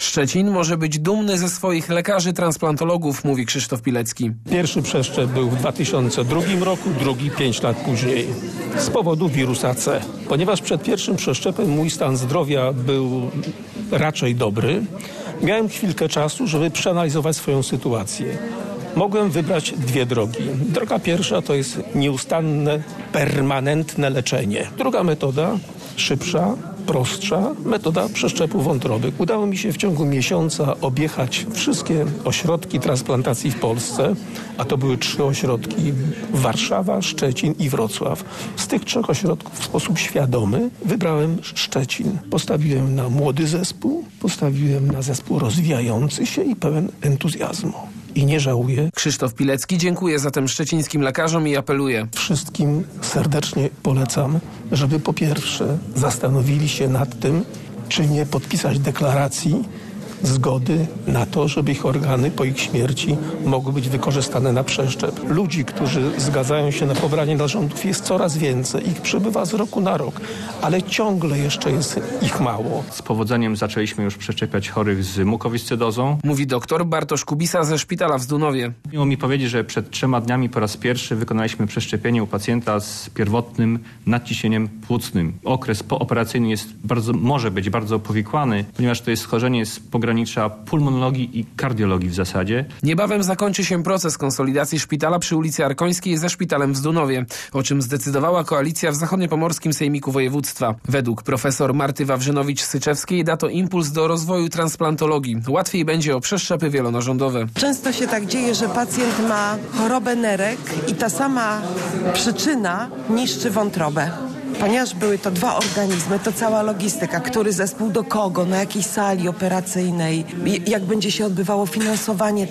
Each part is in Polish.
Szczecin może być dumny ze swoich lekarzy transplantologów, mówi Krzysztof Pilecki. Pierwszy przeszczep był w 2002 roku, drugi 5 lat później z powodu wirusa C. Ponieważ przed pierwszym przeszczepem mój stan zdrowia był raczej dobry, miałem chwilkę czasu, żeby przeanalizować swoją sytuację. Mogłem wybrać dwie drogi. Droga pierwsza to jest nieustanne, permanentne leczenie. Druga metoda, szybsza, prostsza, metoda przeszczepu wątroby. Udało mi się w ciągu miesiąca objechać wszystkie ośrodki transplantacji w Polsce, a to były 3 ośrodki: Warszawa, Szczecin i Wrocław. Z tych 3 ośrodków w sposób świadomy wybrałem Szczecin. Postawiłem na młody zespół, postawiłem na zespół rozwijający się i pełen entuzjazmu. I nie żałuję. Krzysztof Pilecki dziękuję zatem szczecińskim lekarzom i apeluje. Wszystkim serdecznie polecam, żeby po pierwsze zastanowili się nad tym, czy nie podpisać deklaracji zgody na to, żeby ich organy po ich śmierci mogły być wykorzystane na przeszczep. Ludzi, którzy zgadzają się na pobranie narządów, jest coraz więcej. Ich przybywa z roku na rok, ale ciągle jeszcze jest ich mało. Z powodzeniem zaczęliśmy już przeszczepiać chorych z mukowiscydozą. Mówi doktor Bartosz Kubisa ze szpitala w Zdunowie. Miło mi powiedzieć, że przed 3 dniami po raz pierwszy wykonaliśmy przeszczepienie u pacjenta z pierwotnym nadciśnieniem płucnym. Okres pooperacyjny może być bardzo powikłany, ponieważ to jest schorzenie z pogranicza pulmonologii i kardiologii w zasadzie. Niebawem zakończy się proces konsolidacji szpitala przy ulicy Arkońskiej ze szpitalem w Zdunowie, o czym zdecydowała koalicja w Zachodniopomorskim Sejmiku Województwa. Według profesor Marty Wawrzynowicz-Syczewskiej da to impuls do rozwoju transplantologii. Łatwiej będzie o przeszczepy wielonarządowe. Często się tak dzieje, że pacjent ma chorobę nerek i ta sama przyczyna niszczy wątrobę. Ponieważ były to 2 organizmy, to cała logistyka, który zespół do kogo, na jakiej sali operacyjnej, jak będzie się odbywało finansowanie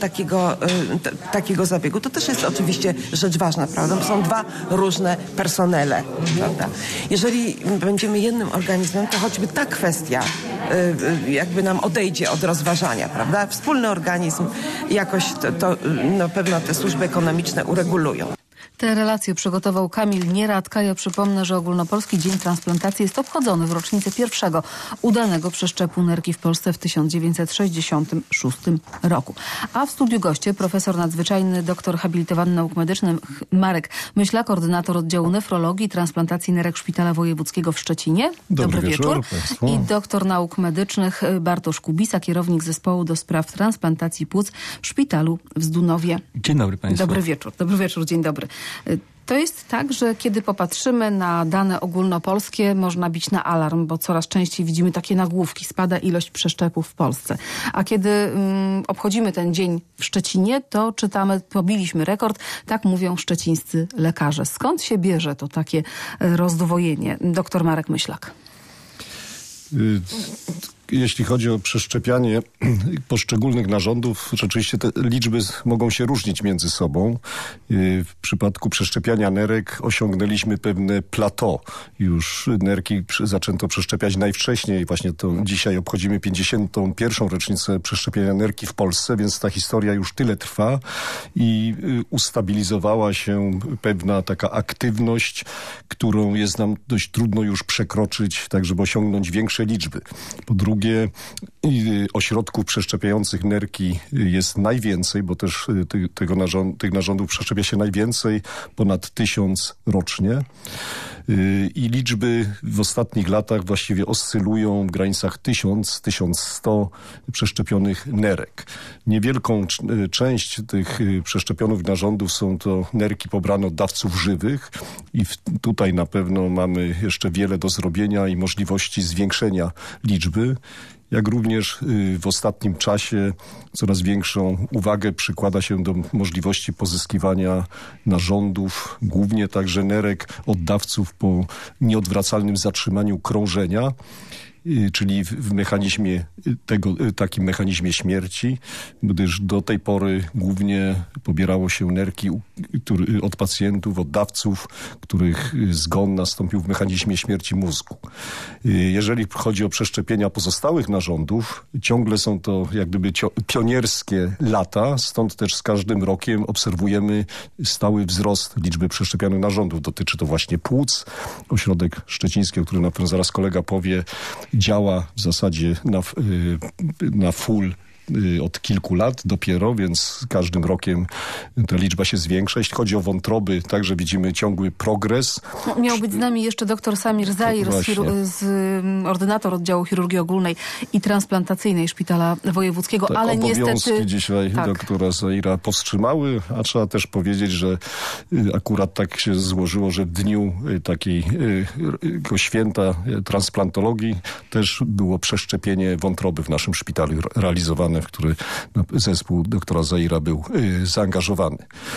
takiego zabiegu, to też jest oczywiście rzecz ważna, prawda? Bo są 2 różne personele, prawda? Jeżeli będziemy jednym organizmem, to choćby ta kwestia jakby nam odejdzie od rozważania, prawda? Wspólny organizm jakoś to na pewno te służby ekonomiczne uregulują. Te relacje przygotował Kamil Nieradka. Ja przypomnę, że Ogólnopolski Dzień Transplantacji jest obchodzony w rocznicę pierwszego udanego przeszczepu nerki w Polsce w 1966 roku. A w studiu goście profesor nadzwyczajny, doktor habilitowany nauk medycznych Marek Myślak, koordynator oddziału nefrologii i transplantacji nerek Szpitala Wojewódzkiego w Szczecinie. Dobry wieczór. I doktor nauk medycznych Bartosz Kubisa, kierownik zespołu do spraw transplantacji płuc w Szpitalu w Zdunowie. Dzień dobry państwu. Dobry wieczór, dzień dobry. To jest tak, że kiedy popatrzymy na dane ogólnopolskie, można bić na alarm, bo coraz częściej widzimy takie nagłówki: spada ilość przeszczepów w Polsce. A kiedy obchodzimy ten dzień w Szczecinie, to czytamy: pobiliśmy rekord, tak mówią szczecińscy lekarze. Skąd się bierze to takie rozdwojenie? Doktor Marek Myślak. Jeśli chodzi o przeszczepianie poszczególnych narządów, rzeczywiście te liczby mogą się różnić między sobą. W przypadku przeszczepiania nerek osiągnęliśmy pewne plateau. Już nerki zaczęto przeszczepiać najwcześniej. Właśnie to dzisiaj obchodzimy 51. rocznicę przeszczepiania nerki w Polsce, więc ta historia już tyle trwa i ustabilizowała się pewna taka aktywność, którą jest nam dość trudno już przekroczyć, tak żeby osiągnąć większe liczby. Po drugie, ośrodków przeszczepiających nerki jest najwięcej, bo też tych narządów przeszczepia się najwięcej, ponad 1000 rocznie. I liczby w ostatnich latach właściwie oscylują w granicach 1000-1100 przeszczepionych nerek. Niewielką część tych przeszczepionych narządów są to nerki pobrane od dawców żywych i tutaj na pewno mamy jeszcze wiele do zrobienia i możliwości zwiększenia liczby. Jak również w ostatnim czasie coraz większą uwagę przykłada się do możliwości pozyskiwania narządów, głównie także nerek od dawców po nieodwracalnym zatrzymaniu krążenia, czyli w mechanizmie takim mechanizmie śmierci, gdyż do tej pory głównie pobierało się nerki od pacjentów, od dawców, których zgon nastąpił w mechanizmie śmierci mózgu. Jeżeli chodzi o przeszczepienia pozostałych narządów, ciągle są to jak gdyby pionierskie lata, stąd też z każdym rokiem obserwujemy stały wzrost liczby przeszczepionych narządów. Dotyczy to właśnie płuc. Ośrodek szczeciński, o którym na pewno zaraz kolega powie, działa w zasadzie na full od kilku lat dopiero, więc z każdym rokiem ta liczba się zwiększa. Jeśli chodzi o wątroby, także widzimy ciągły progres. Miał być z nami jeszcze dr Samir Zair, ordynator oddziału chirurgii ogólnej i transplantacyjnej Szpitala Wojewódzkiego, tak, ale obowiązki niestety... dzisiaj doktora Zaira powstrzymały, a trzeba też powiedzieć, że akurat tak się złożyło, że w dniu takiego święta transplantologii też było przeszczepienie wątroby w naszym szpitalu realizowane, w który zespół doktora Zaira był zaangażowany.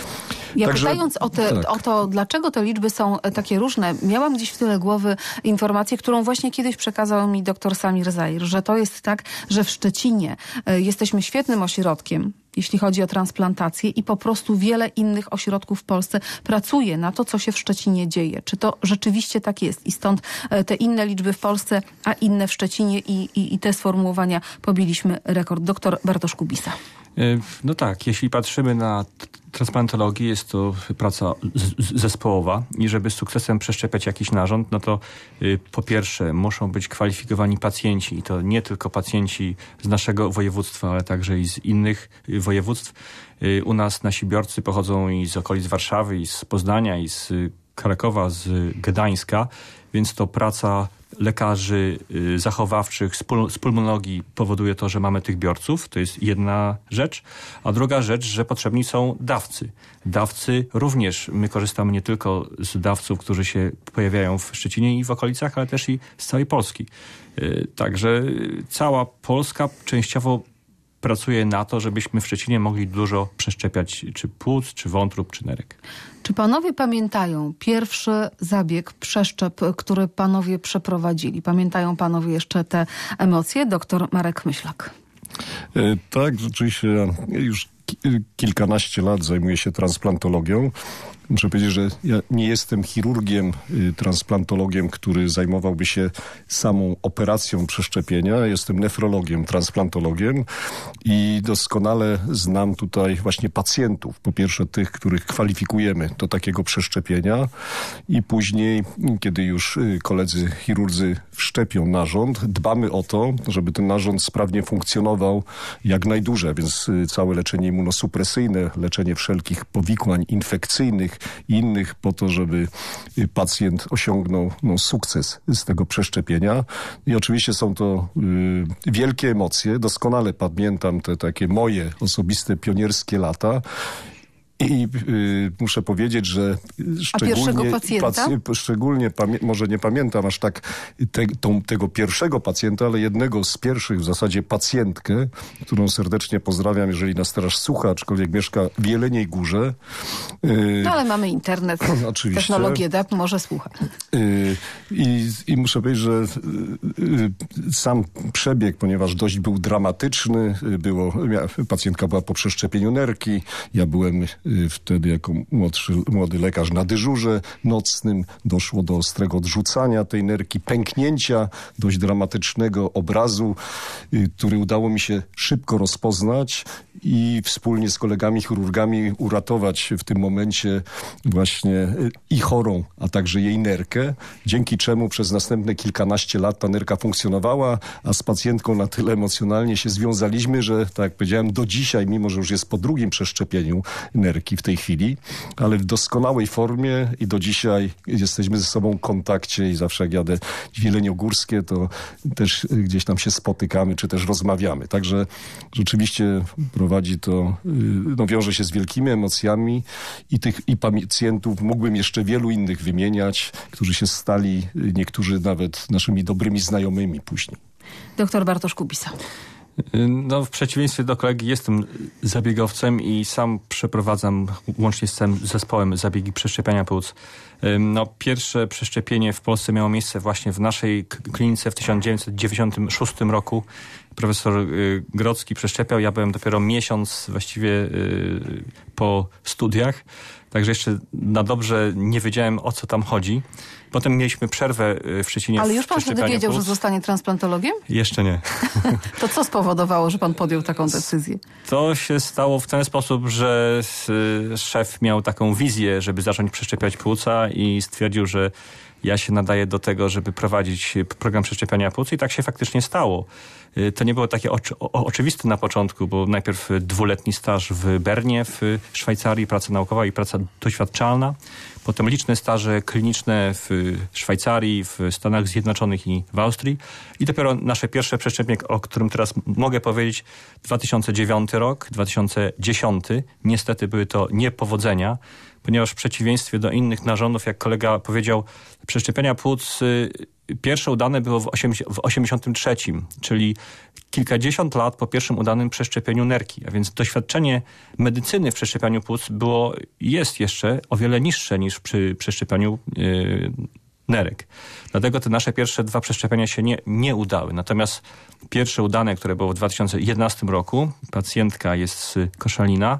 Pytając o to, dlaczego te liczby są takie różne, miałam gdzieś w tyle głowy informację, którą właśnie kiedyś przekazał mi dr Samir Zair, że to jest tak, że w Szczecinie jesteśmy świetnym ośrodkiem, jeśli chodzi o transplantację i po prostu wiele innych ośrodków w Polsce pracuje na to, co się w Szczecinie dzieje. Czy to rzeczywiście tak jest? I stąd te inne liczby w Polsce, a inne w Szczecinie i te sformułowania pobiliśmy rekord. Doktor Bartosz Kubisa. No tak, jeśli patrzymy na transplantologię, jest to praca zespołowa i żeby z sukcesem przeszczepiać jakiś narząd, no to po pierwsze muszą być kwalifikowani pacjenci i to nie tylko pacjenci z naszego województwa, ale także i z innych województw. U nas nasi biorcy pochodzą i z okolic Warszawy, i z Poznania, i z Krakowa, z Gdańska, więc to praca lekarzy zachowawczych z pulmonologii powoduje to, że mamy tych biorców. To jest jedna rzecz. A druga rzecz, że potrzebni są dawcy. Dawcy również. My korzystamy nie tylko z dawców, którzy się pojawiają w Szczecinie i w okolicach, ale też i z całej Polski. Także cała Polska częściowo pracuje na to, żebyśmy w Szczecinie mogli dużo przeszczepiać czy płuc, czy wątrób, czy nerek. Czy panowie pamiętają pierwszy zabieg, przeszczep, który panowie przeprowadzili? Pamiętają panowie jeszcze te emocje? Doktor Marek Myślak. Tak, rzeczywiście już kilkanaście lat zajmuję się transplantologią. Muszę powiedzieć, że ja nie jestem chirurgiem, transplantologiem, który zajmowałby się samą operacją przeszczepienia. Jestem nefrologiem, transplantologiem i doskonale znam tutaj właśnie pacjentów. Po pierwsze tych, których kwalifikujemy do takiego przeszczepienia i później, kiedy już koledzy chirurdzy wszczepią narząd, dbamy o to, żeby ten narząd sprawnie funkcjonował jak najdłużej, więc całe leczenie immunosupresyjne, leczenie wszelkich powikłań infekcyjnych i innych po to, żeby pacjent osiągnął sukces z tego przeszczepienia. I oczywiście są to wielkie emocje. Doskonale pamiętam te takie moje osobiste pionierskie lata. I muszę powiedzieć, że szczególnie może nie pamiętam aż tak tego pierwszego pacjenta, ale jednego z pierwszych w zasadzie pacjentkę, którą serdecznie pozdrawiam, jeżeli nas teraz słucha, aczkolwiek mieszka w Jeleniej Górze. No ale mamy internet, technologię DAP, może słucha. I muszę powiedzieć, że sam przebieg, ponieważ dość był dramatyczny, pacjentka była po przeszczepieniu nerki, ja byłem wtedy jako młody lekarz na dyżurze nocnym. Doszło do ostrego odrzucania tej nerki, pęknięcia dość dramatycznego obrazu, który udało mi się szybko rozpoznać i wspólnie z kolegami chirurgami uratować w tym momencie właśnie i chorą, a także jej nerkę, dzięki czemu przez następne kilkanaście lat ta nerka funkcjonowała, a z pacjentką na tyle emocjonalnie się związaliśmy, że tak jak powiedziałem, do dzisiaj, mimo że już jest po drugim przeszczepieniu nerki w tej chwili, ale w doskonałej formie i do dzisiaj jesteśmy ze sobą w kontakcie i zawsze jak jadę w Jeleniogórskie, to też gdzieś tam się spotykamy, czy też rozmawiamy. Także rzeczywiście prowadzi to, wiąże się z wielkimi emocjami i pacjentów mógłbym jeszcze wielu innych wymieniać, którzy się stali, niektórzy nawet naszymi dobrymi znajomymi później. Doktor Bartosz Kubisa. No, w przeciwieństwie do kolegi jestem zabiegowcem i sam przeprowadzam łącznie z całym zespołem zabiegi przeszczepiania płuc. No, pierwsze przeszczepienie w Polsce miało miejsce właśnie w naszej klinice w 1996 roku. Profesor Grodzki przeszczepiał, ja byłem dopiero miesiąc właściwie po studiach, także jeszcze na dobrze nie wiedziałem, o co tam chodzi. Potem mieliśmy przerwę w Szczecinie. Ale już pan wtedy wiedział, że zostanie transplantologiem? Jeszcze nie. To co spowodowało, że pan podjął taką decyzję? To się stało w ten sposób, że szef miał taką wizję, żeby zacząć przeszczepiać płuca i stwierdził, że ja się nadaję do tego, żeby prowadzić program przeszczepiania płuc i tak się faktycznie stało. To nie było takie oczywiste na początku, bo najpierw 2-letni staż w Bernie, w Szwajcarii, praca naukowa i praca doświadczalna. Potem liczne staże kliniczne w Szwajcarii, w Stanach Zjednoczonych i w Austrii. I dopiero nasze pierwsze przeszczepienie, o którym teraz mogę powiedzieć, 2009 rok, 2010. Niestety były to niepowodzenia, ponieważ w przeciwieństwie do innych narządów, jak kolega powiedział, przeszczepienia płuc pierwsze udane było w 83, czyli kilkadziesiąt lat po pierwszym udanym przeszczepieniu nerki. A więc doświadczenie medycyny w przeszczepianiu płuc jest jeszcze o wiele niższe niż przy przeszczepianiu nerek. Dlatego te nasze pierwsze 2 przeszczepienia się nie udały. Natomiast pierwsze udane, które było w 2011 roku, pacjentka jest z Koszalina,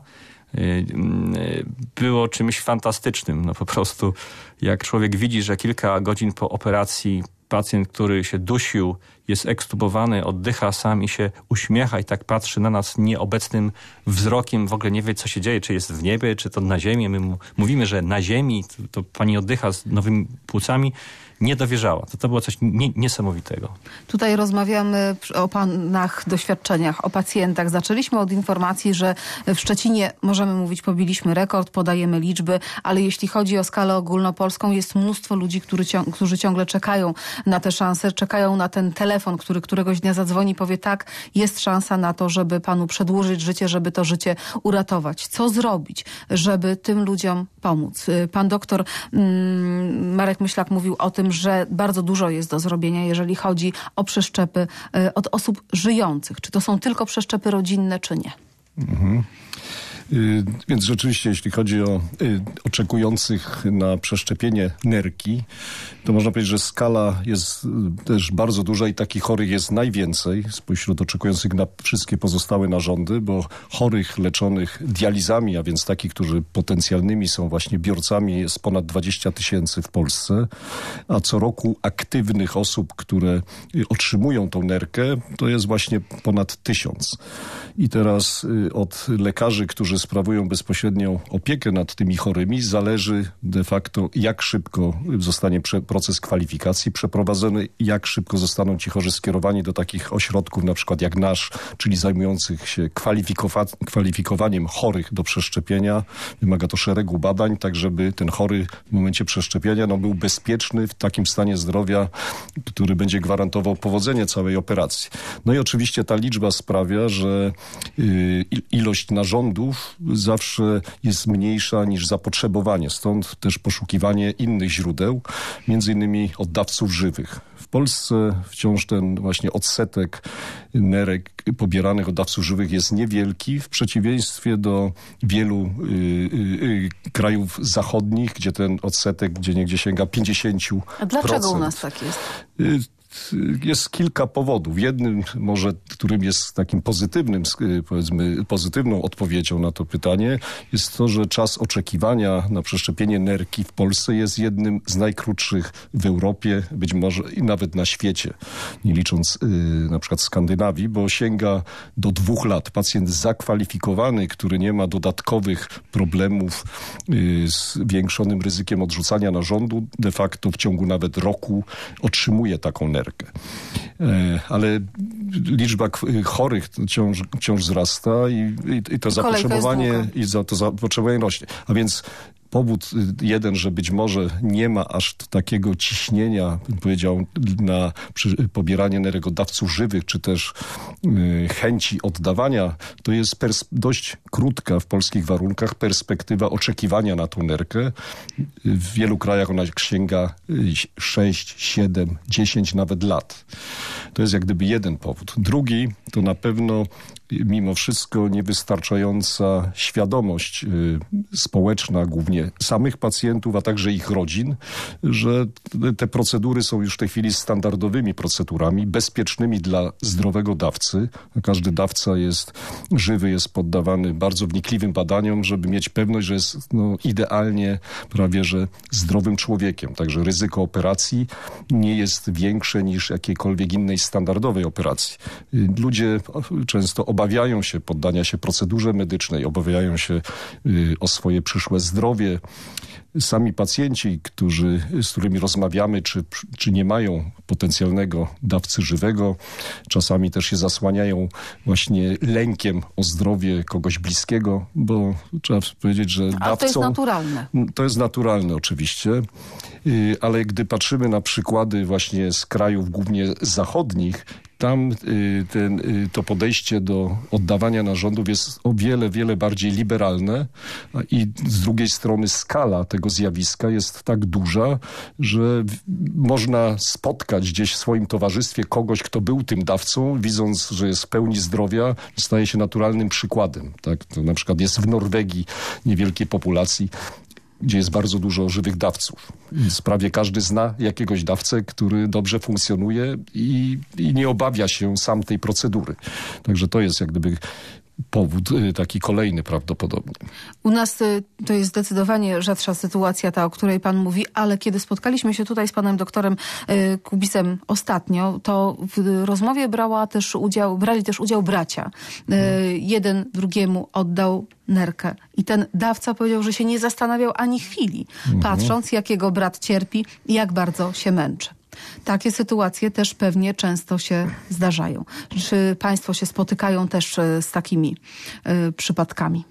było czymś fantastycznym. No po prostu jak człowiek widzi, że kilka godzin po operacji pacjent, który się dusił, jest ekstubowany, oddycha sam i się uśmiecha i tak patrzy na nas nieobecnym wzrokiem, w ogóle nie wie, co się dzieje, czy jest w niebie, czy to na ziemi. My mówimy, że na ziemi, to pani oddycha z nowymi płucami. Nie dowierzała. To było coś niesamowitego. Tutaj rozmawiamy o panach doświadczeniach, o pacjentach. Zaczęliśmy od informacji, że w Szczecinie, możemy mówić, pobiliśmy rekord, podajemy liczby, ale jeśli chodzi o skalę ogólnopolską, jest mnóstwo ludzi, którzy ciągle czekają na tę szansę, czekają na ten telefon, który któregoś dnia zadzwoni i powie tak, jest szansa na to, żeby panu przedłużyć życie, żeby to życie uratować. Co zrobić, żeby tym ludziom pomóc? Pan doktor Marek Myślak mówił o tym, że bardzo dużo jest do zrobienia, jeżeli chodzi o przeszczepy od osób żyjących. Czy to są tylko przeszczepy rodzinne, czy nie? Więc rzeczywiście, jeśli chodzi o oczekujących na przeszczepienie nerki, to można powiedzieć, że skala jest też bardzo duża i takich chorych jest najwięcej spośród oczekujących na wszystkie pozostałe narządy, bo chorych leczonych dializami, a więc takich, którzy potencjalnymi są właśnie biorcami, jest ponad 20 000 w Polsce, a co roku aktywnych osób, które otrzymują tą nerkę, to jest właśnie ponad 1000. I teraz od lekarzy, którzy sprawują bezpośrednią opiekę nad tymi chorymi, zależy de facto, jak szybko zostanie proces kwalifikacji przeprowadzony, jak szybko zostaną ci chorzy skierowani do takich ośrodków, na przykład jak nasz, czyli zajmujących się kwalifikowaniem chorych do przeszczepienia. Wymaga to szeregu badań, tak żeby ten chory w momencie przeszczepienia był bezpieczny, w takim stanie zdrowia, który będzie gwarantował powodzenie całej operacji. No i oczywiście ta liczba sprawia, że ilość narządów zawsze jest mniejsza niż zapotrzebowanie. Stąd też poszukiwanie innych źródeł, między innymi oddawców żywych. W Polsce wciąż ten właśnie odsetek nerek pobieranych od dawców żywych jest niewielki, w przeciwieństwie do wielu krajów zachodnich, gdzie ten odsetek gdzieniegdzie sięga 50%. A dlaczego u nas tak jest? Jest kilka powodów. Jednym może, którym jest takim pozytywnym, powiedzmy, pozytywną odpowiedzią na to pytanie, jest to, że czas oczekiwania na przeszczepienie nerki w Polsce jest jednym z najkrótszych w Europie, być może i nawet na świecie, nie licząc na przykład Skandynawii, bo sięga do 2 lat. Pacjent zakwalifikowany, który nie ma dodatkowych problemów z większonym ryzykiem odrzucania narządu, de facto w ciągu nawet roku otrzymuje taką nerkę. Ale liczba chorych wciąż wzrasta i to zapotrzebowanie rośnie. A więc powód jeden, że być może nie ma aż takiego ciśnienia, bym powiedział, na pobieranie nerek od dawców żywych, czy też chęci oddawania, to jest dość krótka w polskich warunkach perspektywa oczekiwania na tą nerkę. W wielu krajach ona sięga 6, 7, 10 nawet lat. To jest jak gdyby jeden powód. Drugi to na pewno mimo wszystko niewystarczająca świadomość społeczna, głównie samych pacjentów, a także ich rodzin, że te procedury są już w tej chwili standardowymi procedurami, bezpiecznymi dla zdrowego dawcy. Każdy dawca jest żywy, jest poddawany bardzo wnikliwym badaniom, żeby mieć pewność, że jest idealnie prawie że zdrowym człowiekiem. Także ryzyko operacji nie jest większe niż jakiejkolwiek innej standardowej operacji. Ludzie często obawiają się poddania się procedurze medycznej, obawiają się o swoje przyszłe zdrowie. sami pacjenci, z którymi rozmawiamy, czy nie mają potencjalnego dawcy żywego, czasami też się zasłaniają właśnie lękiem o zdrowie kogoś bliskiego, bo trzeba powiedzieć, że dawcą... A to jest naturalne. To jest naturalne oczywiście, ale gdy patrzymy na przykłady właśnie z krajów głównie zachodnich, tam to podejście do oddawania narządów jest o wiele bardziej liberalne i z drugiej strony skala tego zjawiska jest tak duża, że można spotkać gdzieś w swoim towarzystwie kogoś, kto był tym dawcą, widząc, że jest w pełni zdrowia, staje się naturalnym przykładem. Tak? To na przykład jest w Norwegii niewielkiej populacji, gdzie jest bardzo dużo żywych dawców. Więc prawie każdy zna jakiegoś dawcę, który dobrze funkcjonuje i nie obawia się sam tej procedury. Także to jest jak gdyby powód taki kolejny prawdopodobnie. U nas to jest zdecydowanie rzadsza sytuacja, ta, o której pan mówi, ale kiedy spotkaliśmy się tutaj z panem doktorem Kubisem ostatnio, to w rozmowie brali też udział bracia. Jeden drugiemu oddał nerkę. I ten dawca powiedział, że się nie zastanawiał ani chwili, patrząc, jak jego brat cierpi i jak bardzo się męczy. Takie sytuacje też pewnie często się zdarzają. Czy państwo się spotykają też z takimi przypadkami?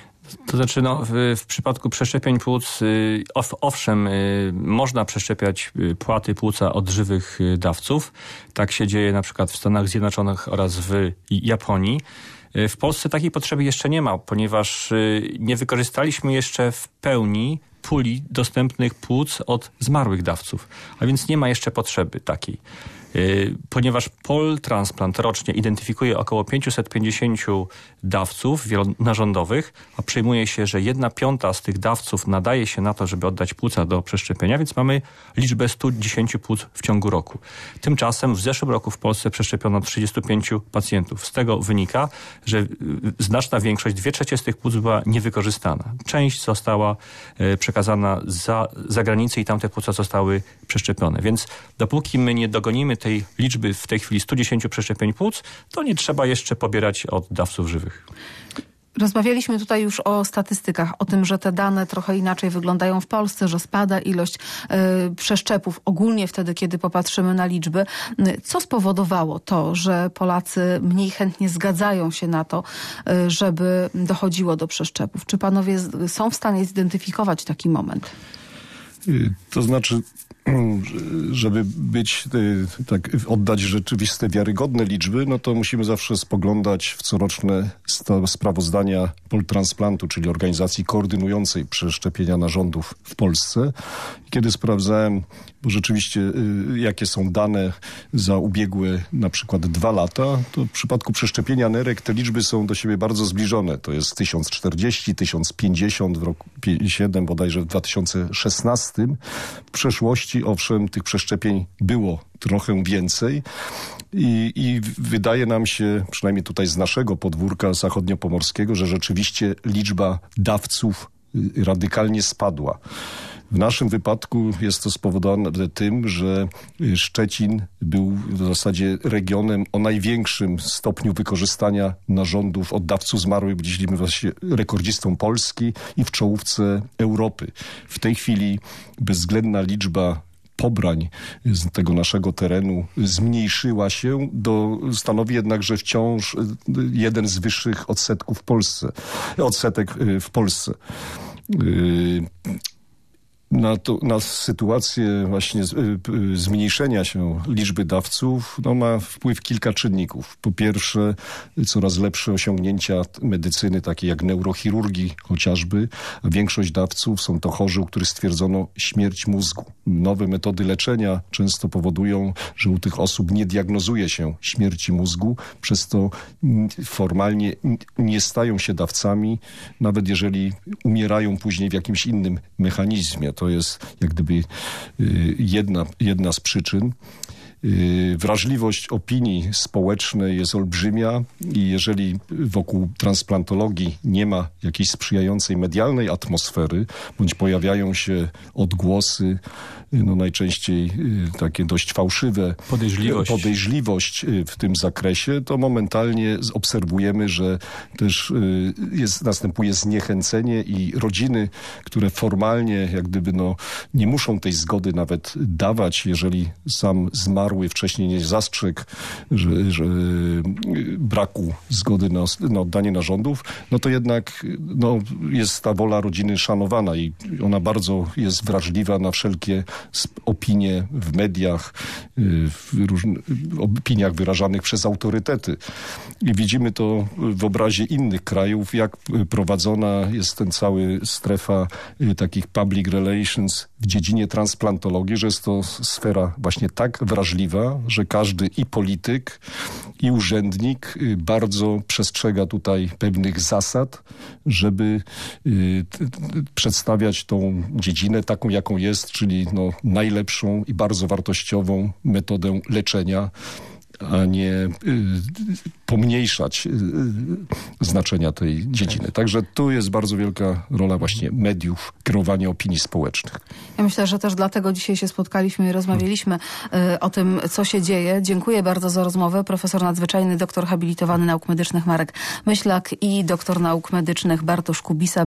To znaczy, w przypadku przeszczepień płuc, owszem, można przeszczepiać płaty płuca od żywych dawców. Tak się dzieje na przykład w Stanach Zjednoczonych oraz w Japonii. W Polsce takiej potrzeby jeszcze nie ma, ponieważ nie wykorzystaliśmy jeszcze w pełni puli dostępnych płuc od zmarłych dawców, a więc nie ma jeszcze potrzeby takiej. Ponieważ Poltransplant rocznie identyfikuje około 550 dawców wielonarządowych, a przyjmuje się, że 1/5 z tych dawców nadaje się na to, żeby oddać płuca do przeszczepienia, więc mamy liczbę 110 płuc w ciągu roku. Tymczasem w zeszłym roku w Polsce przeszczepiono 35 pacjentów. Z tego wynika, że znaczna większość, 2/3 z tych płuc była niewykorzystana. Część została przekazana za granicę i tamte płuca zostały przeszczepione. Więc dopóki my nie dogonimy tej liczby w tej chwili 110 przeszczepień płuc, to nie trzeba jeszcze pobierać od dawców żywych. Rozmawialiśmy tutaj już o statystykach, o tym, że te dane trochę inaczej wyglądają w Polsce, że spada ilość przeszczepów ogólnie wtedy, kiedy popatrzymy na liczby. Co spowodowało to, że Polacy mniej chętnie zgadzają się na to, żeby dochodziło do przeszczepów? Czy panowie są w stanie zidentyfikować taki moment? To znaczy, żeby oddać rzeczywiste, wiarygodne liczby, no to musimy zawsze spoglądać w coroczne sprawozdania Poltransplantu, czyli organizacji koordynującej przeszczepienia narządów w Polsce. Kiedy sprawdzałem, bo rzeczywiście jakie są dane za ubiegłe na przykład 2 lata, to w przypadku przeszczepienia nerek te liczby są do siebie bardzo zbliżone. To jest 1040, 1050 w roku 7, bodajże w 2016. W przeszłości owszem, tych przeszczepień było trochę więcej i wydaje nam się, przynajmniej tutaj z naszego podwórka zachodniopomorskiego, że rzeczywiście liczba dawców radykalnie spadła. W naszym wypadku jest to spowodowane tym, że Szczecin był w zasadzie regionem o największym stopniu wykorzystania narządów od dawców zmarłych. Byliśmy właśnie rekordzistą Polski i w czołówce Europy. W tej chwili bezwzględna liczba pobrań z tego naszego terenu zmniejszyła się, stanowi jednakże wciąż jeden z wyższych odsetek w Polsce. Na sytuację właśnie zmniejszenia się liczby dawców ma wpływ kilka czynników. Po pierwsze, coraz lepsze osiągnięcia medycyny, takie jak neurochirurgii chociażby. A większość dawców są to chorzy, u których stwierdzono śmierć mózgu. Nowe metody leczenia często powodują, że u tych osób nie diagnozuje się śmierci mózgu, przez to formalnie nie stają się dawcami, nawet jeżeli umierają później w jakimś innym mechanizmie. To jest jak gdyby jedna z przyczyn. Wrażliwość opinii społecznej jest olbrzymia i jeżeli wokół transplantologii nie ma jakiejś sprzyjającej medialnej atmosfery, bądź pojawiają się odgłosy, no najczęściej takie dość fałszywe, podejrzliwość w tym zakresie, to momentalnie obserwujemy, że też następuje zniechęcenie i rodziny, które formalnie jak gdyby nie muszą tej zgody nawet dawać, jeżeli sam zmarły wcześniej nie zastrzegł, że braku zgody na oddanie narządów, no to jednak jest ta wola rodziny szanowana i ona bardzo jest wrażliwa na wszelkie opinie w mediach, w opiniach wyrażanych przez autorytety. I widzimy to w obrazie innych krajów, jak prowadzona jest ten cały strefa takich public relations w dziedzinie transplantologii, że jest to sfera właśnie tak wrażliwa, że każdy i polityk, i urzędnik bardzo przestrzega tutaj pewnych zasad, żeby przedstawiać tą dziedzinę taką, jaką jest, czyli najlepszą i bardzo wartościową metodę leczenia, a nie pomniejszać znaczenia tej dziedziny. Także tu jest bardzo wielka rola właśnie mediów, kierowania opinii społecznych. Ja myślę, że też dlatego dzisiaj się spotkaliśmy i rozmawialiśmy o tym, co się dzieje. Dziękuję bardzo za rozmowę. Profesor nadzwyczajny, doktor habilitowany nauk medycznych Marek Myślak i doktor nauk medycznych Bartosz Kubisa.